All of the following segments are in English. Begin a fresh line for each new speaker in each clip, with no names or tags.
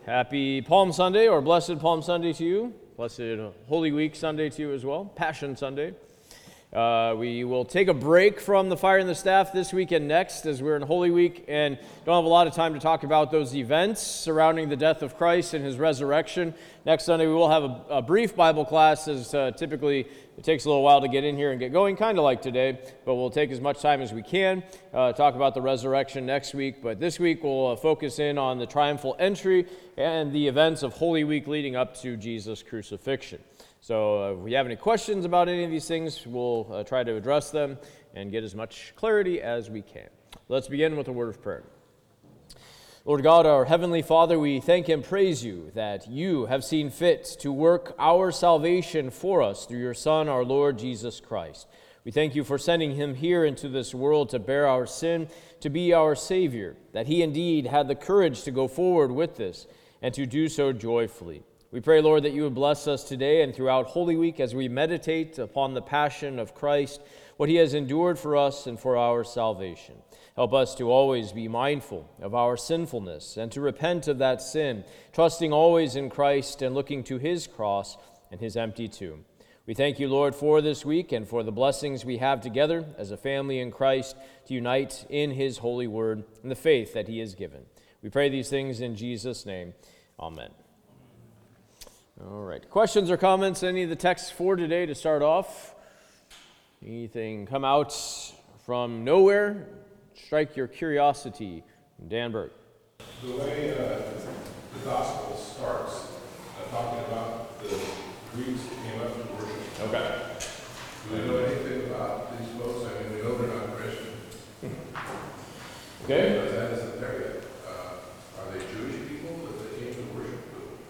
Happy Palm Sunday, or Blessed Palm Sunday to you. Blessed Holy Week Sunday to you as well. Passion Sunday. We will take a break from the Fire and the Staff this week and next, as we're in Holy Week and don't have a lot of time to talk about those events surrounding the death of Christ and his resurrection. Next Sunday we will have a brief Bible class, as typically it takes a little while to get in here and get going, kind of like today, but we'll take as much time as we can, talk about the resurrection next week. But this week we'll focus in on the triumphal entry and the events of Holy Week leading up to Jesus' crucifixion. So if we have any questions about any of these things, we'll try to address them and get as much clarity as we can. Let's begin with a word of prayer. Lord God, our Heavenly Father, we thank and praise you that you have seen fit to work our salvation for us through your Son, our Lord Jesus Christ. We thank you for sending him here into this world to bear our sin, to be our Savior, that he indeed had the courage to go forward with this and to do so joyfully. We pray, Lord, that you would bless us today and throughout Holy Week as we meditate upon the passion of Christ, what he has endured for us and for our salvation. Help us to always be mindful of our sinfulness and to repent of that sin, trusting always in Christ and looking to his cross and his empty tomb. We thank you, Lord, for this week and for the blessings we have together as a family in Christ to unite in his holy word and the faith that he has given. We pray these things in Jesus' name. Amen. All right. Questions or comments? Any of the texts for today to start off? Anything come out from nowhere? Strike your curiosity. Dan Burke.
The way the gospel starts, talking about the Greeks that came up to worship.
Okay.
Do we know anything about these folks? I mean, we know they're not Christian.
Okay.
But that isn't there yet. Are they Jewish people that they came to worship?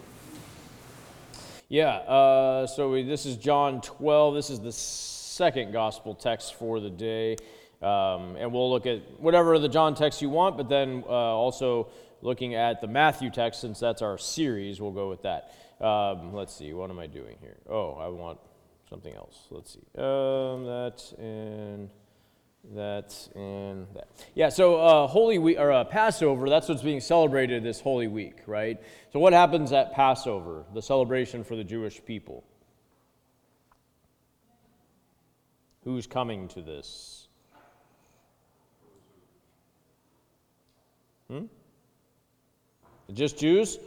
Yeah, this is John 12. This is the second gospel text for the day. And we'll look at whatever of the John text you want, but then also looking at the Matthew text, since that's our series, we'll go with that. Let's see, what am I doing here? Oh, I want something else. Let's see. That and that. Yeah, so Holy Week, or Passover, that's what's being celebrated this Holy Week, right? So what happens at Passover, the celebration for the Jewish people? Who's coming to this? Just Jews?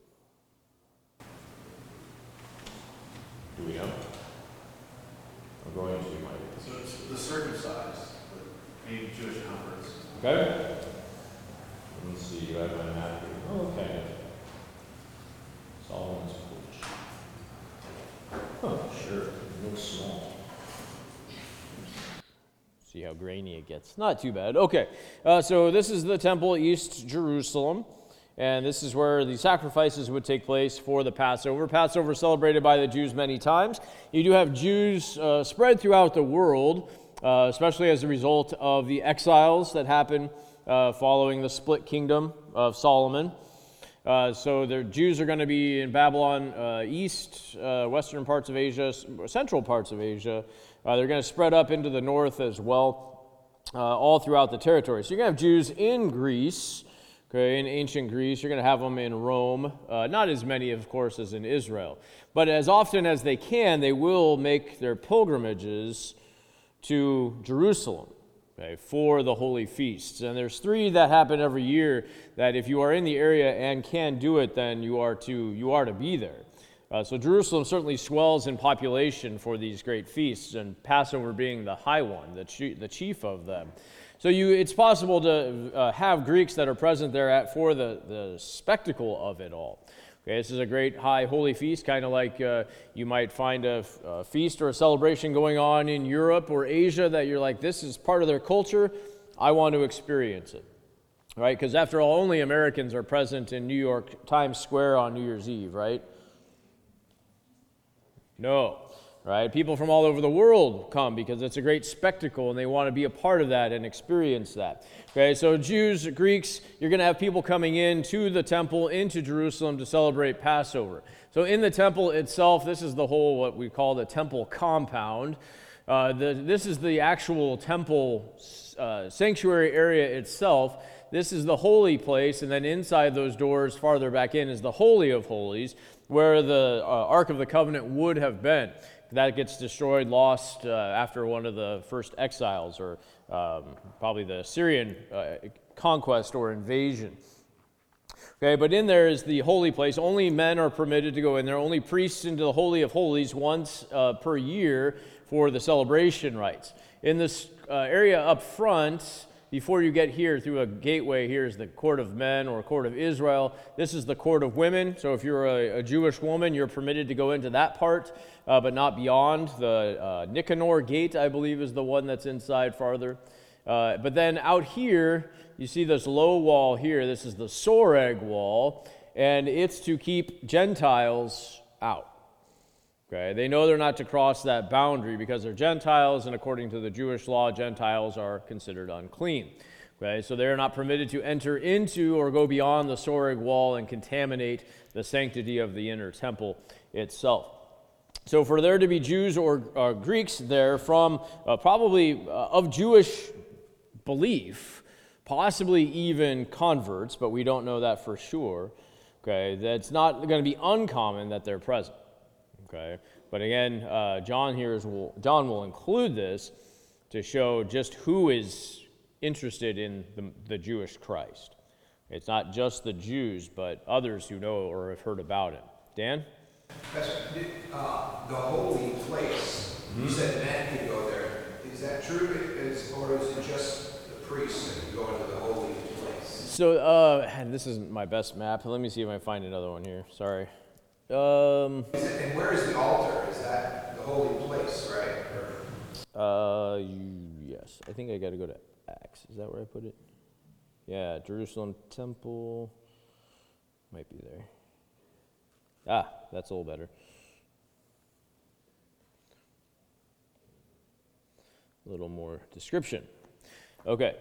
Do we know? I'm going to my...
So it's the circumcised, the main Jewish converts.
Okay. Let me see, do I have my map here? Oh, okay. Solomon's porch. Oh, sure. Real small. See how grainy it gets. Not too bad. Okay. So this is the temple, East Jerusalem. And this is where the sacrifices would take place for the Passover. Passover celebrated by the Jews many times. You do have Jews spread throughout the world, especially as a result of the exiles that happened following the split kingdom of Solomon. So the Jews are going to be in Babylon, east, western parts of Asia, central parts of Asia. They're going to spread up into the north as well, all throughout the territory. So you're going to have Jews in Greece. Okay, in ancient Greece, you're going to have them in Rome. Not as many, of course, as in Israel. But as often as they can, they will make their pilgrimages to Jerusalem, okay, for the holy feasts. And there's 3 that happen every year that if you are in the area and can do it, then you are to be there. So Jerusalem certainly swells in population for these great feasts, and Passover being the high one, the chief of them. So it's possible to have Greeks that are present there for the spectacle of it all. Okay, this is a great high holy feast, kind of like you might find a feast or a celebration going on in Europe or Asia that you're like, this is part of their culture, I want to experience it. Right? Because after all, only Americans are present in New York Times Square on New Year's Eve, right? No. Right? People from all over the world come because it's a great spectacle and they want to be a part of that and experience that. Okay, so Jews, Greeks, you're going to have people coming in to the temple, into Jerusalem to celebrate Passover. So in the temple itself, this is the whole, what we call the temple compound. This is the actual temple sanctuary area itself This is the holy place, and then inside those doors, farther back in, is the Holy of Holies, where the Ark of the Covenant would have been. That gets destroyed, lost after one of the first exiles, or probably the Syrian conquest or invasion. Okay, but in there is the holy place. Only men are permitted to go in there. Only priests into the Holy of Holies once per year for the celebration rites. In this area up front, before you get here through a gateway, here is the court of men or court of Israel. This is the court of women. So if you're a Jewish woman, you're permitted to go into that part, but not beyond. The Nicanor gate, I believe, is the one that's inside farther. But then out here, you see this low wall here. This is the Soreg wall, and it's to keep Gentiles out. Okay, they know they're not to cross that boundary because they're Gentiles, and according to the Jewish law, Gentiles are considered unclean. Okay, so they're not permitted to enter into or go beyond the Soreg wall and contaminate the sanctity of the inner temple itself. So for there to be Jews or Greeks there from probably of Jewish belief, possibly even converts, but we don't know that for sure, okay, that's not going to be uncommon that they're present. Okay, but again, John will include this to show just who is interested in the Jewish Christ. It's not just the Jews, but others who know or have heard about him. Dan?
The holy place, you said men can go there. Is that true, or is it just the priests that can go into the holy place?
So, and this isn't my best map. Let me see if I find another one here. Sorry.
And where is the altar? Is that the holy place, right?
Yes. I think I got to go to Acts. Is that where I put it? Yeah, Jerusalem Temple. Might be there. Ah, that's a little better. A little more description. Okay.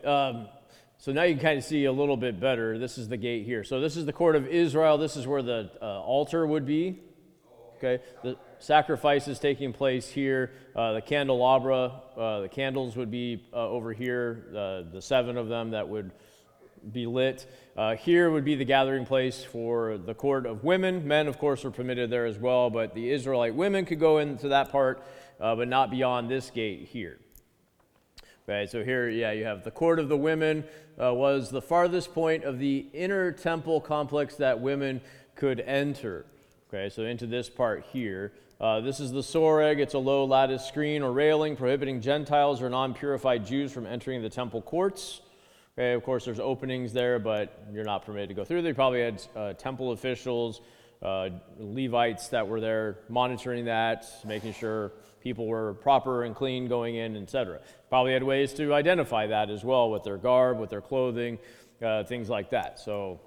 So now you can kind of see a little bit better. This is the gate here. So this is the court of Israel. This is where the altar would be. Okay, the sacrifice is taking place here. The candelabra, the candles would be over here. The 7 of them that would be lit. Here would be the gathering place for the court of women. Men, of course, are permitted there as well, but the Israelite women could go into that part, but not beyond this gate here. Okay, so here, you have the court of the women was the farthest point of the inner temple complex that women could enter. Okay, so into this part here. This is the Soreg. It's a low lattice screen or railing prohibiting Gentiles or non-purified Jews from entering the temple courts. Okay, of course, there's openings there, but you're not permitted to go through. They probably had temple officials, Levites that were there monitoring that, making sure people were proper and clean going in, etc. Probably had ways to identify that as well with their garb, with their clothing, things like that. So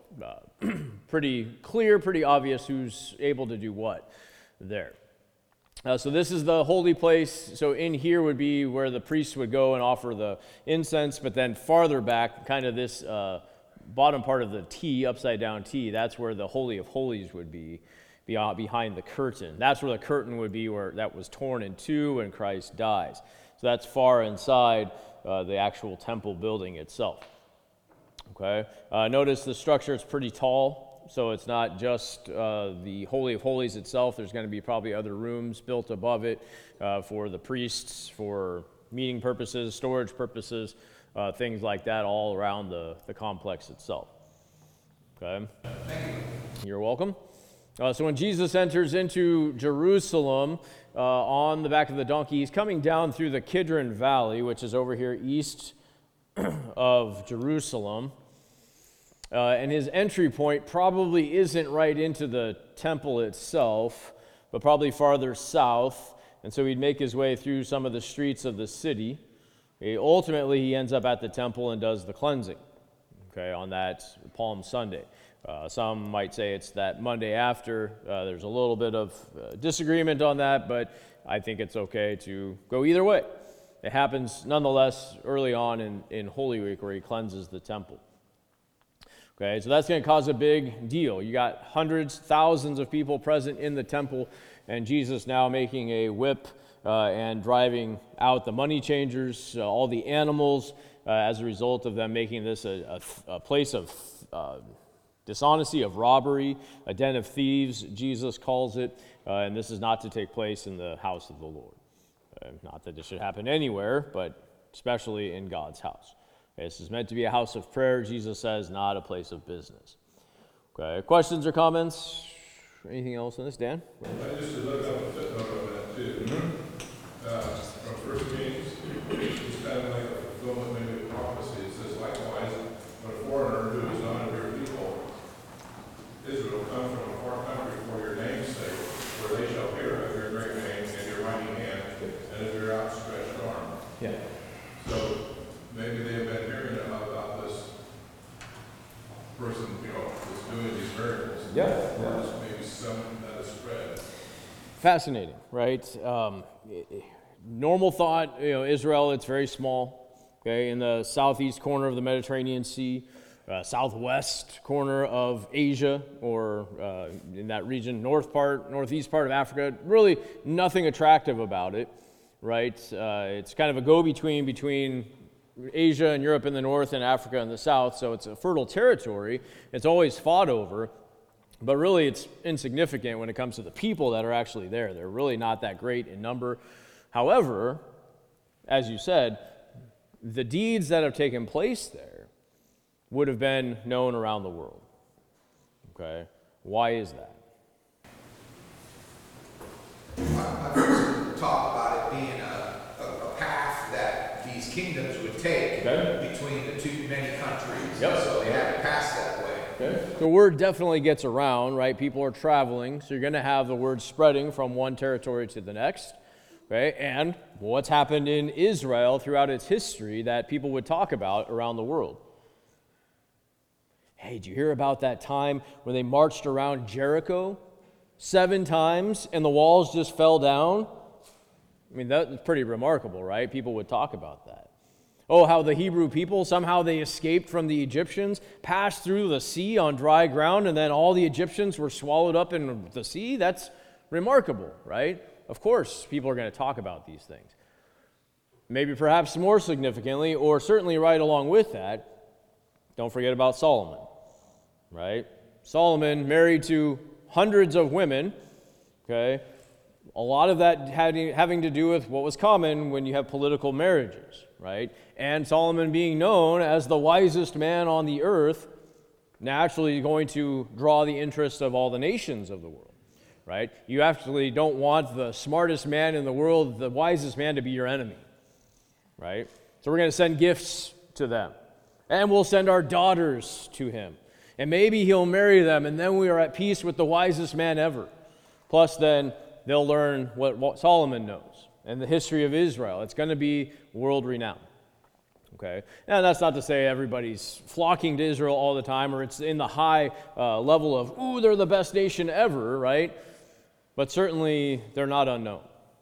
pretty clear, pretty obvious who's able to do what there. So this is the holy place. So in here would be where the priests would go and offer the incense, but then farther back, kind of this bottom part of the T, upside down T, that's where the Holy of Holies would be behind the curtain. That's where the curtain would be, where that was torn in two when Christ dies. So that's far inside the actual temple building itself. Okay. Notice the structure is pretty tall, so it's not just the Holy of Holies itself. There's going to be probably other rooms built above it for the priests, for meeting purposes, storage purposes, things like that all around the complex itself. Okay. You're welcome. So when Jesus enters into Jerusalem on the back of the donkey, he's coming down through the Kidron Valley, which is over here east of Jerusalem. And his entry point probably isn't right into the temple itself, but probably farther south. And so he'd make his way through some of the streets of the city. Ultimately, he ends up at the temple and does the cleansing, okay, on that Palm Sunday. Some might say it's that Monday after. There's a little bit of disagreement on that, but I think it's okay to go either way. It happens nonetheless early on in Holy Week where he cleanses the temple. Okay, so that's going to cause a big deal. You got hundreds, thousands of people present in the temple, and Jesus now making a whip and driving out the money changers, all the animals as a result of them making this a place of dishonesty, of robbery, a den of thieves, Jesus calls it, and this is not to take place in the house of the Lord. Not that this should happen anywhere, but especially in God's house. Okay, this is meant to be a house of prayer, Jesus says, not a place of business. Okay, questions or comments? Anything else on this, Dan?
I just looked up a footnote on that too. From 1 Kings, it's kind of like a fulfillment maybe of prophecy. It says, likewise, when a foreigner who is not of your people, Israel, come from a far country for your name's sake, where they shall hear of your great name and your mighty hand and of your outstretched arm.
Yeah.
So maybe they have been hearing about this person, that's doing these miracles.
Yeah.
Or just maybe something that has spread.
Fascinating, right? Normal thought, Israel, it's very small, okay, in the southeast corner of the Mediterranean Sea, southwest corner of Asia, or in that region, northeast part of Africa. Really nothing attractive about it, right? It's kind of a go-between between Asia and Europe in the north and Africa in the south, so it's a fertile territory. It's always fought over, but really it's insignificant when it comes to the people that are actually there. They're really not that great in number. However, as you said, the deeds that have taken place there would have been known around the world. Okay? Why is that?
I've heard some talk about it being a path that these kingdoms would take between the two many countries.
Yep.
So they had to pass that way.
Okay. The word definitely gets around, right? People are traveling, so you're going to have the word spreading from one territory to the next. Okay? And what's happened in Israel throughout its history that people would talk about around the world? Hey, did you hear about that time when they marched around Jericho 7 times and the walls just fell down? I mean, that's pretty remarkable, right? People would talk about that. Oh, how the Hebrew people, somehow they escaped from the Egyptians, passed through the sea on dry ground, and then all the Egyptians were swallowed up in the sea? That's remarkable, right? Of course, people are going to talk about these things. Maybe perhaps more significantly, or certainly right along with that, don't forget about Solomon, right? Solomon married to hundreds of women, okay? A lot of that having to do with what was common when you have political marriages, right? And Solomon being known as the wisest man on the earth, naturally going to draw the interest of all the nations of the world. Right? You actually don't want the smartest man in the world, the wisest man, to be your enemy. Right? So we're going to send gifts to them. And we'll send our daughters to him. And maybe he'll marry them, and then we are at peace with the wisest man ever. Plus, then they'll learn what Solomon knows and the history of Israel. It's going to be world-renowned. Okay? Now, that's not to say everybody's flocking to Israel all the time, or it's in the high level of, ooh, they're the best nation ever, right? But certainly, they're not unknown,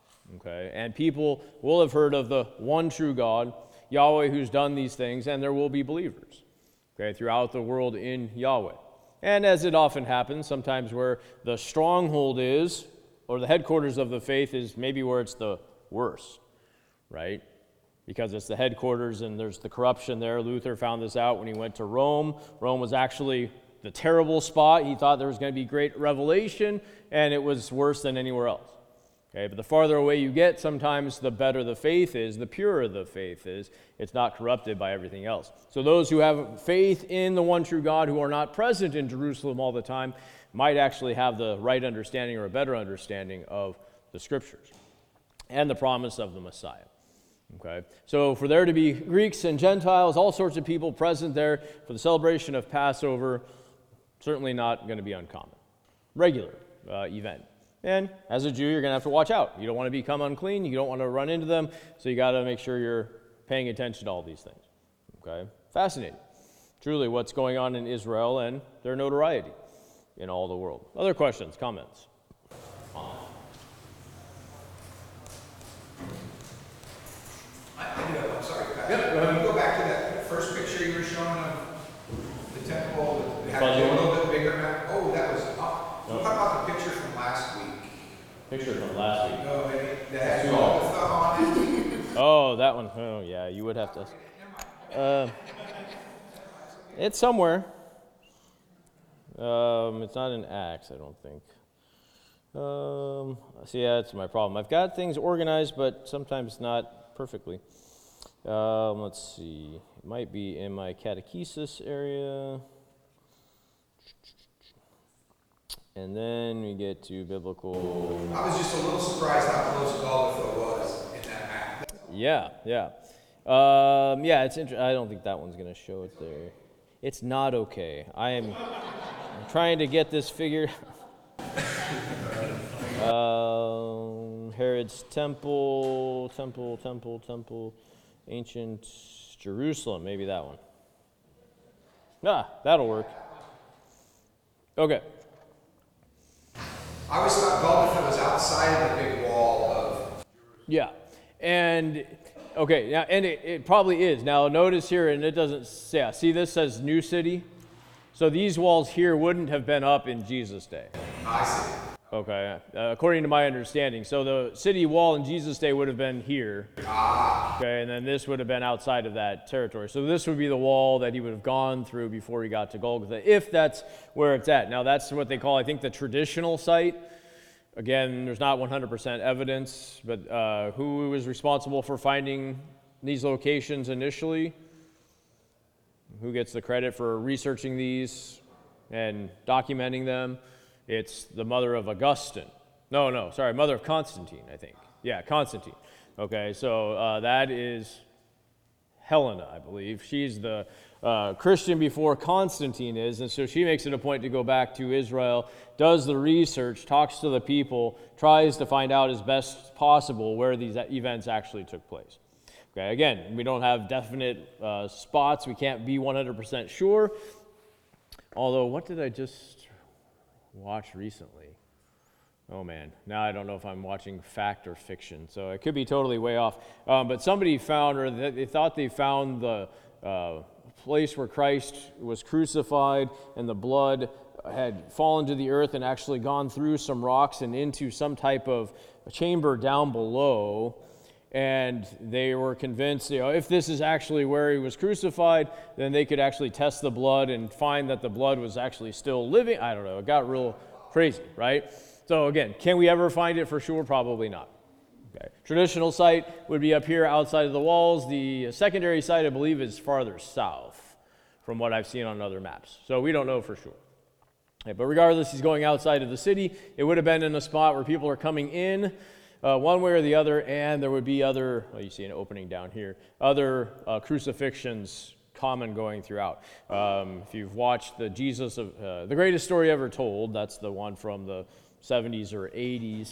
okay? And people will have heard of the one true God, Yahweh, who's done these things, and there will be believers, okay, throughout the world in Yahweh. And as it often happens, sometimes where the stronghold is, or the headquarters of the faith is maybe where it's the worst, right? Because it's the headquarters and there's the corruption there. Luther found this out when he went to Rome. Rome was actually the terrible spot. He thought there was going to be great revelation, and it was worse than anywhere else. Okay, but the farther away you get, sometimes the better the faith is, the purer the faith is. It's not corrupted by everything else. So those who have faith in the one true God, who are not present in Jerusalem all the time, might actually have the right understanding or a better understanding of the Scriptures and the promise of the Messiah. Okay, so for there to be Greeks and Gentiles, all sorts of people present there for the celebration of Passover, certainly not going to be uncommon. Regular event. And as a Jew, you're going to have to watch out. You don't want to become unclean. You don't want to run into them. So you got to make sure you're paying attention to all these things. Okay? Fascinating. Truly what's going on in Israel and their notoriety in all the world. Other questions, comments?
I'm sorry, Pat. Yep, go ahead. Can you go back to that first picture you were showing of the temple? It had a little bit bigger map. Oh, that was up. What about the picture from last week?
Picture from last week.
No, maybe that had all the stuff on it.
Oh, that one. Oh, yeah, you would have to.
Never mind.
It's somewhere. It's not in Acts, I don't think. See, yeah, that's my problem. I've got things organized, but sometimes not perfectly. Let's see. It might be in my catechesis area. And then we get to biblical.
I was just a little surprised how close Golgotha was in that map.
Yeah. It's interesting. I don't think that one's going to show it there. It's not okay. I'm trying to get this figured. Herod's temple, ancient Jerusalem. Maybe that one. That'll work. Okay.
I always thought Golgotha was outside of the big wall of.
Yeah, and okay, yeah, and it probably is. Now notice here, and it doesn't say. Yeah, see, this says New City, so these walls here wouldn't have been up in Jesus' day.
I see.
Okay, according to my understanding, so the city wall in Jesus' day would have been here. Okay, and then this would have been outside of that territory. So this would be the wall that he would have gone through before he got to Golgotha, if that's where it's at. Now that's what they call, I think, the traditional site. Again, there's not 100% evidence, but who was responsible for finding these locations initially? Who gets the credit for researching these and documenting them? It's the mother of Augustine. Mother of Constantine, I think. Yeah, Constantine. Okay, so that is Helena, I believe. She's the Christian before Constantine is, and so she makes it a point to go back to Israel, does the research, talks to the people, tries to find out as best possible where these events actually took place. Okay, again, we don't have definite spots. We can't be 100% sure. Although, what did I just watch recently? Oh man, now I don't know if I'm watching fact or fiction, so it could be totally way off. But somebody found, or they thought they found the place where Christ was crucified, and the blood had fallen to the earth and actually gone through some rocks and into some type of chamber down below. And they were convinced, if this is actually where he was crucified, then they could actually test the blood and find that the blood was actually still living. I don't know. It got real crazy, right? So again, can we ever find it for sure? Probably not. Okay. Traditional site would be up here outside of the walls. The secondary site, I believe, is farther south from what I've seen on other maps. So we don't know for sure. Okay, but regardless, he's going outside of the city. It would have been in a spot where people are coming in one way or the other, and there would be other, you see an opening down here, other crucifixions common going throughout. If you've watched the Jesus of the Greatest Story Ever Told, that's the one from the 70s or 80s.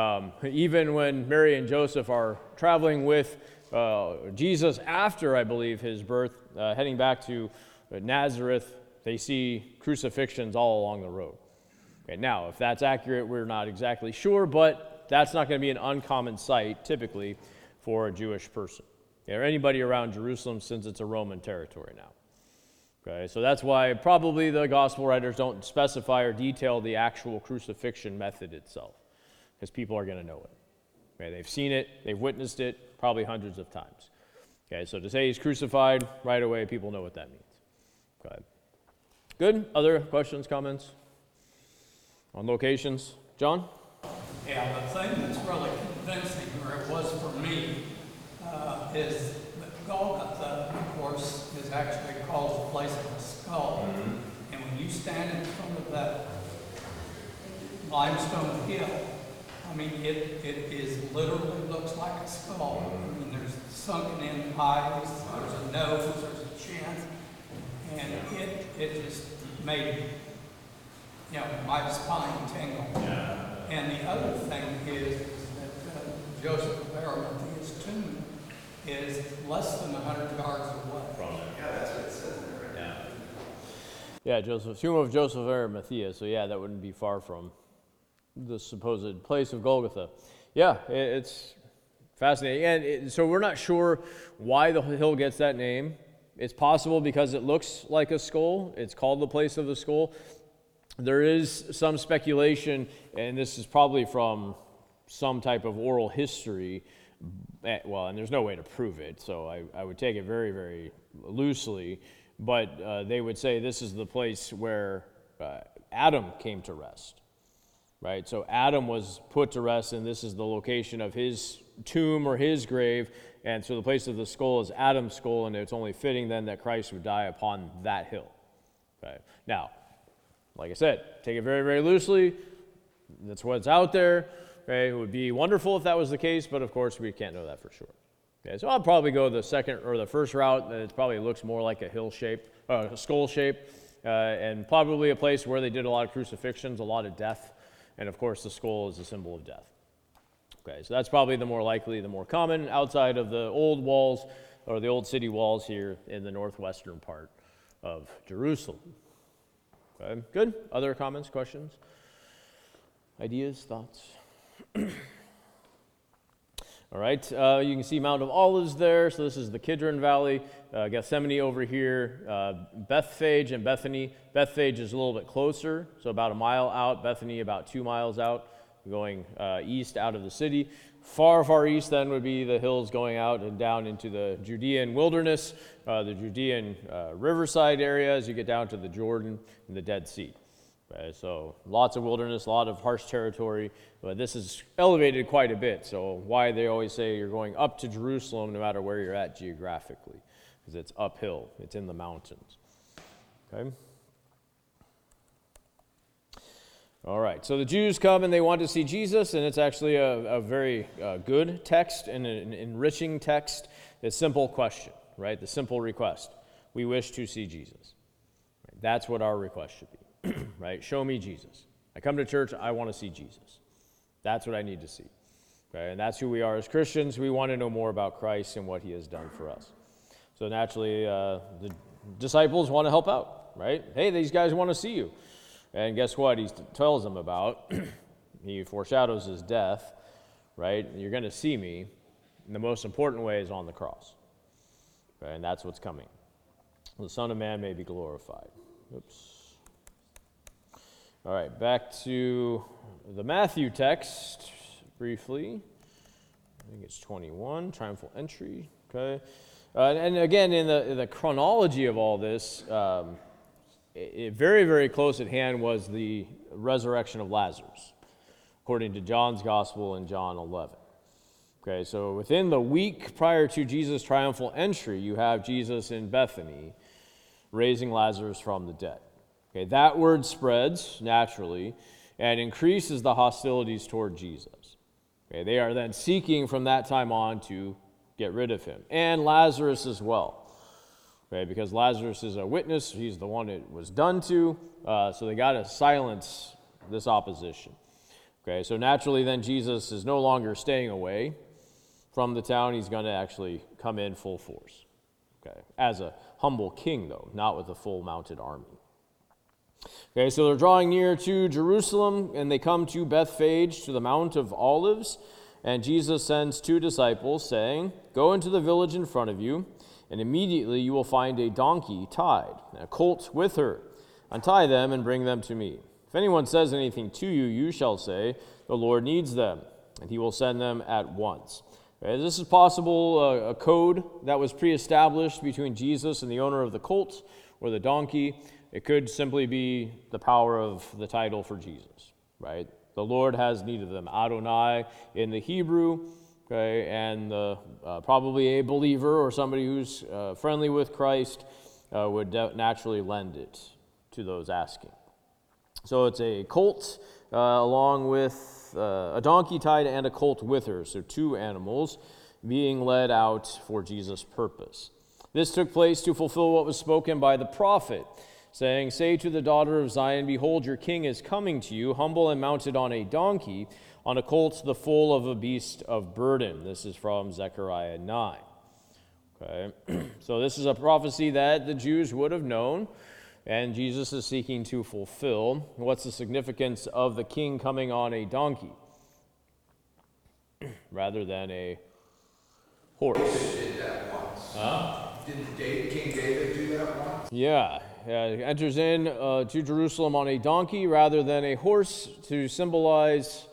Even when Mary and Joseph are traveling with Jesus after, I believe, his birth, heading back to Nazareth, they see crucifixions all along the road. Okay, now, if that's accurate, we're not exactly sure, but that's not going to be an uncommon sight, typically, for a Jewish person, or anybody around Jerusalem, since it's a Roman territory now. Okay, so that's why probably the gospel writers don't specify or detail the actual crucifixion method itself, because people are going to know it. Okay, they've seen it, they've witnessed it, probably hundreds of times. Okay, so to say he's crucified, right away, people know what that means. Okay. Good? Other questions, comments on locations? John?
Yeah, the thing that's really convincing, or it was for me, is that Golgotha, of course, is actually called the place of the skull. Mm-hmm. And when you stand in front of that limestone hill, I mean, it is literally looks like a skull. I mean, there's sunken in eyes, there's a nose, there's a chin, and it just made, my spine tingle. Yeah. And the other thing is that Joseph of Arimathea's tomb is less than 100 yards away.
Yeah, that's what it says there, right?
Yeah, tomb of Joseph of Arimathea. So yeah, that wouldn't be far from the supposed place of Golgotha. Yeah, it's fascinating. And so we're not sure why the hill gets that name. It's possible because it looks like a skull. It's called the place of the skull. There is some speculation, and this is probably from some type of oral history, and there's no way to prove it, so I would take it very, very loosely, but they would say this is the place where Adam came to rest, right? So Adam was put to rest, and this is the location of his tomb or his grave, and so the place of the skull is Adam's skull, and it's only fitting then that Christ would die upon that hill. Okay. Now, like I said, take it very, very loosely. That's what's out there. Okay. It would be wonderful if that was the case, but of course we can't know that for sure. Okay, so I'll probably go the second or the first route. That it probably looks more like a hill shape, a skull shape, and probably a place where they did a lot of crucifixions, a lot of death, and of course the skull is a symbol of death. Okay, so that's probably the more likely, the more common outside of the old walls or the old city walls here in the northwestern part of Jerusalem. Okay, good. Other comments, questions, ideas, thoughts? All right, you can see Mount of Olives there. So this is the Kidron Valley, Gethsemane over here, Bethphage and Bethany. Bethphage is a little bit closer, so about a mile out. Bethany about 2 miles out, going east out of the city. Far, far east then would be the hills going out and down into the Judean wilderness, the Judean riverside area as you get down to the Jordan and the Dead Sea. Okay, so lots of wilderness, a lot of harsh territory, but this is elevated quite a bit. So why they always say you're going up to Jerusalem no matter where you're at geographically, because it's uphill, it's in the mountains. Okay. All right, so the Jews come and they want to see Jesus, and it's actually a very good text and an enriching text. It's a simple question, right? The simple request. We wish to see Jesus. Right? That's what our request should be. Right? Show me Jesus. I come to church, I want to see Jesus. That's what I need to see. Okay? And that's who we are as Christians. We want to know more about Christ and what he has done for us. So naturally, the disciples want to help out, right? Hey, these guys want to see you. And guess what he tells them about? He foreshadows his death, right? You're going to see me. And the most important way is on the cross. Okay? And that's what's coming. The Son of Man may be glorified. Oops. All right, back to the Matthew text briefly. I think it's 21, triumphal entry. Okay, and again, in the chronology of all this, very, very close at hand was the resurrection of Lazarus, according to John's Gospel in John 11. Okay, so within the week prior to Jesus' triumphal entry, you have Jesus in Bethany raising Lazarus from the dead. Okay, that word spreads naturally and increases the hostilities toward Jesus. Okay, they are then seeking from that time on to get rid of him. And Lazarus as well. Okay, because Lazarus is a witness, he's the one it was done to, so they got to silence this opposition. Okay, so naturally then Jesus is no longer staying away from the town, he's going to actually come in full force. Okay, as a humble king though, not with a full mounted army. Okay, so they're drawing near to Jerusalem, and they come to Bethphage, to the Mount of Olives, and Jesus sends 2 disciples, saying, "Go into the village in front of you, and immediately you will find a donkey tied, and a colt with her. Untie them and bring them to me. If anyone says anything to you, you shall say, 'The Lord needs them,' and he will send them at once." Okay, this is possible a code that was pre-established between Jesus and the owner of the colt or the donkey. It could simply be the power of the title for Jesus, right? The Lord has need of them. Adonai in the Hebrew, okay, and probably a believer or somebody who's friendly with Christ would naturally lend it to those asking. So it's a colt along with a donkey tied and a colt with her, so 2 animals being led out for Jesus' purpose. This took place to fulfill what was spoken by the prophet, saying, "Say to the daughter of Zion, behold, your king is coming to you, humble and mounted on a donkey, on a colt, the foal of a beast of burden." This is from Zechariah 9. Okay, so this is a prophecy that the Jews would have known, and Jesus is seeking to fulfill. What's the significance of the king coming on a donkey rather than a horse?
David did that once. Didn't King David do that once?
Yeah, enters in to Jerusalem on a donkey rather than a horse to symbolize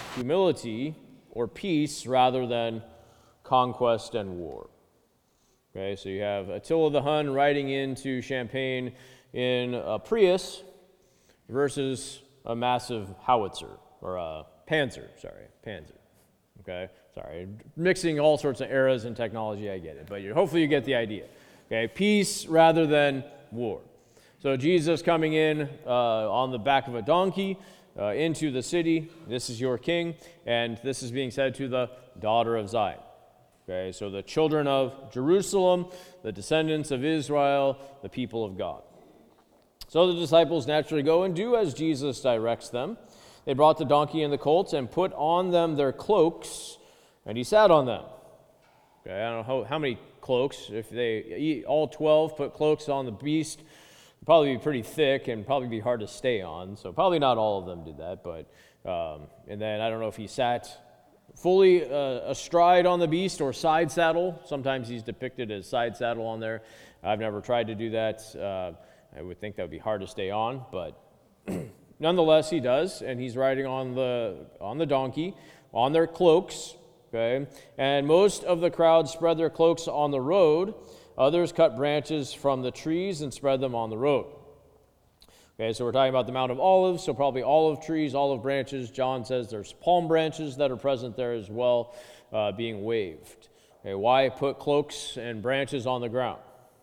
humility or peace rather than conquest and war. Okay, so you have Attila the Hun riding into Champaign in a Prius versus a massive howitzer, or a Panzer. Okay, sorry, mixing all sorts of eras and technology, I get it, but hopefully you get the idea. Okay, peace rather than war. So Jesus coming in on the back of a donkey into the city. This is your king, and this is being said to the daughter of Zion. Okay, so the children of Jerusalem, the descendants of Israel, the people of God. So the disciples naturally go and do as Jesus directs them. They brought the donkey and the colts and put on them their cloaks, and he sat on them. Okay, I don't know how many cloaks. If they all 12 put cloaks on the beast, it'd probably be pretty thick and probably be hard to stay on. So probably not all of them did that. But and then I don't know if he sat fully astride on the beast or side saddle. Sometimes he's depicted as side saddle on there. I've never tried to do that. I would think that would be hard to stay on, but nonetheless, he does, and he's riding on the donkey, on their cloaks, okay? And most of the crowd spread their cloaks on the road. Others cut branches from the trees and spread them on the road. Okay, so we're talking about the Mount of Olives, so probably olive trees, olive branches. John says there's palm branches that are present there as well, being waved. Okay, why put cloaks and branches on the ground?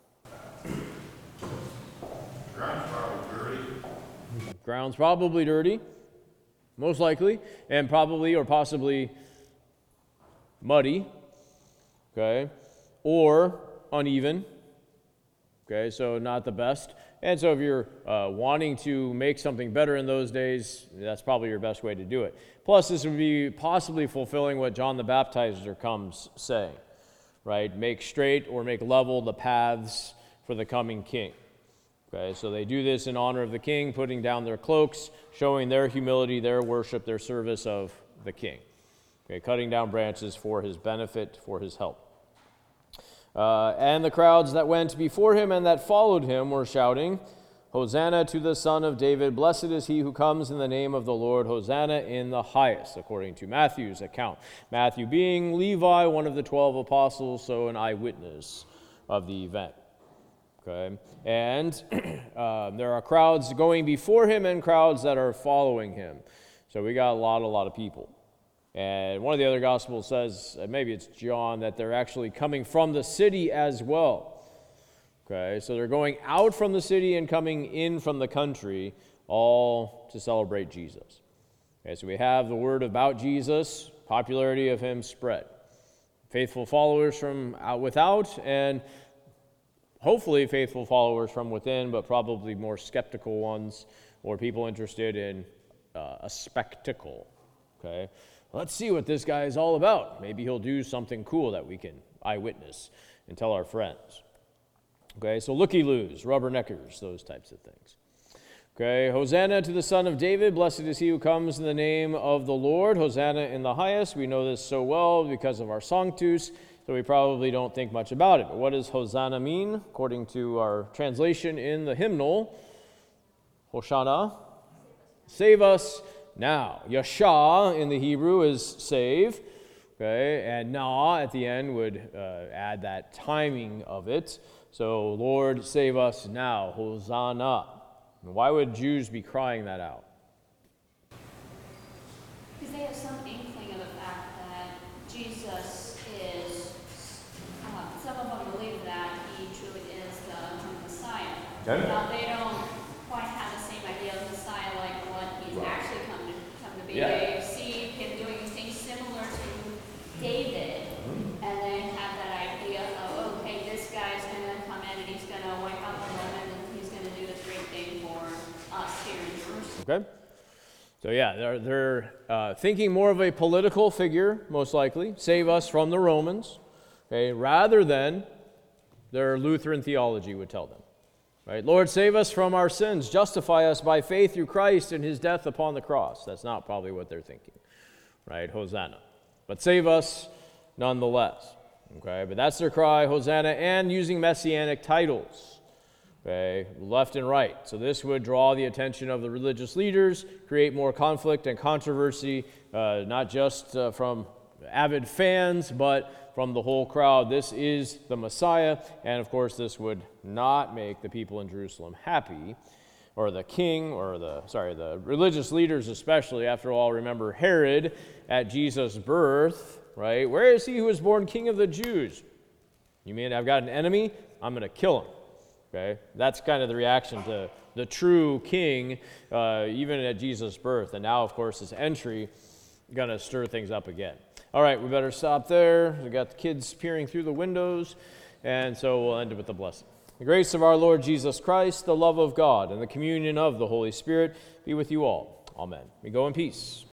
Ground's probably dirty.
Ground's probably dirty, most likely, and probably or possibly muddy, okay, or uneven, okay, so not the best. And so if you're wanting to make something better in those days, that's probably your best way to do it. Plus, this would be possibly fulfilling what John the Baptizer comes saying, right? Make straight or make level the paths for the coming king. Okay, so they do this in honor of the king, putting down their cloaks, showing their humility, their worship, their service of the king. Okay, cutting down branches for his benefit, for his help. And the crowds that went before him and that followed him were shouting, Hosanna to the Son of David, blessed is he who comes in the name of the Lord, Hosanna in the highest, according to Matthew's account. Matthew being Levi, one of the 12 apostles, so an eyewitness of the event. Okay, and there are crowds going before him and crowds that are following him. So we got a lot of people. And one of the other Gospels says, maybe it's John, that they're actually coming from the city as well. Okay, so they're going out from the city and coming in from the country, all to celebrate Jesus. Okay, so we have the word about Jesus, popularity of him spread. Faithful followers from out without, and hopefully faithful followers from within, but probably more skeptical ones or people interested in a spectacle. Okay, let's see what this guy is all about. Maybe he'll do something cool that we can eyewitness and tell our friends. Okay, so looky-loos, rubberneckers, those types of things. Okay, Hosanna to the Son of David, blessed is he who comes in the name of the Lord. Hosanna in the highest. We know this so well because of our Sanctus, so we probably don't think much about it. But what does Hosanna mean? According to our translation in the hymnal, Hoshana, save us now. Yasha in the Hebrew is save, okay, and na at the end would add that timing of it. So, Lord, save us now, Hosanna. Why would Jews be crying that out?
Because they have some inkling of the fact that Jesus is, some of them believe that he truly is the Messiah.
Okay.
Now, they don't quite have the same idea of Messiah like what he's actually come to be.
Yeah.
They see him doing things similar to David, and they have that idea of, okay, this guy's going to come in and he's going to wipe out the Romans and he's going to do this great thing for us here in Jerusalem.
Okay. So yeah, they're thinking more of a political figure, most likely, save us from the Romans, okay, rather than their Lutheran theology would tell them. Right? Lord, save us from our sins, justify us by faith through Christ and his death upon the cross. That's not probably what they're thinking. Right? Hosanna. But save us nonetheless. Okay? But that's their cry, Hosanna, and using messianic titles. Okay, left and right. So this would draw the attention of the religious leaders, create more conflict and controversy, not just from avid fans, but from the whole crowd, this is the Messiah. And of course, this would not make the people in Jerusalem happy, or the king, or the religious leaders especially. After all, remember Herod at Jesus' birth, right? Where is he who was born king of the Jews? You mean I've got an enemy? I'm going to kill him. Okay? That's kind of the reaction to the true king, even at Jesus' birth. And now, of course, his entry going to stir things up again. All right, we better stop there. We got the kids peering through the windows, and so we'll end it with the blessing. The grace of our Lord Jesus Christ, the love of God, and the communion of the Holy Spirit be with you all. Amen. We go in peace.